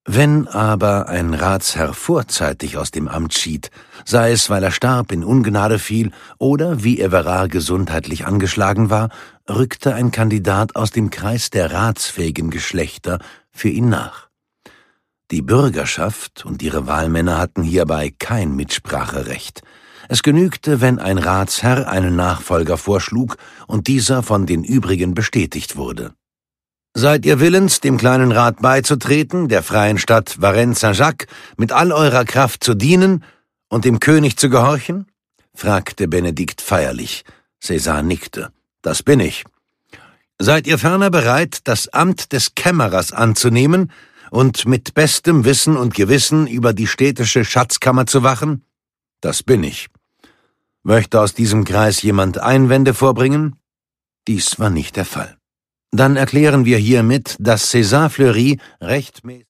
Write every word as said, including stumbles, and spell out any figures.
Wenn aber ein Ratsherr vorzeitig aus dem Amt schied, sei es, weil er starb, in Ungnade fiel oder wie Everard gesundheitlich angeschlagen war, rückte ein Kandidat aus dem Kreis der ratsfähigen Geschlechter für ihn nach. Die Bürgerschaft und ihre Wahlmänner hatten hierbei kein Mitspracherecht. Es genügte, wenn ein Ratsherr einen Nachfolger vorschlug und dieser von den übrigen bestätigt wurde. »Seid ihr willens, dem kleinen Rat beizutreten, der freien Stadt Varennes-Saint-Jacques mit all eurer Kraft zu dienen und dem König zu gehorchen?« fragte Benedikt feierlich. César nickte. »Das bin ich.« »Seid ihr ferner bereit, das Amt des Kämmerers anzunehmen und mit bestem Wissen und Gewissen über die städtische Schatzkammer zu wachen?« »Das bin ich.« »Möchte aus diesem Kreis jemand Einwände vorbringen?« Dies war nicht der Fall. »Dann erklären wir hiermit, dass César Fleury rechtmäßig